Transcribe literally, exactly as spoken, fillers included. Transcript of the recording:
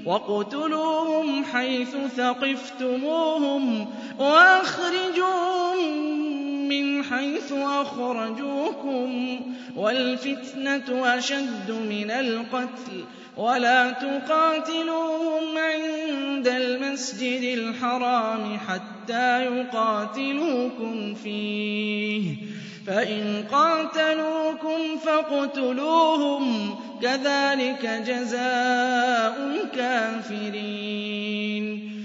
وَاقْتُلُوهُمْ حَيْثُ ثَقِفْتُمُوهُمْ وَأَخْرِجُوهُم مِّنْ حَيْثُ أَخْرَجُوكُمْ ۚ وَالْفِتْنَةُ أَشَدُّ مِنَ الْقَتْلِ ۚ وَلَا تُقَاتِلُوهُمْ عِندَ الْمَسْجِدِ الْحَرَامِ حَتَّىٰ يُقَاتِلُوكُمْ فِيهِ ۖ فَإِن قَاتَلُوكُمْ فَاقْتُلُوهُمْ ۗ كَذَٰلِكَ جَزَاءُ الْكَافِرِينَ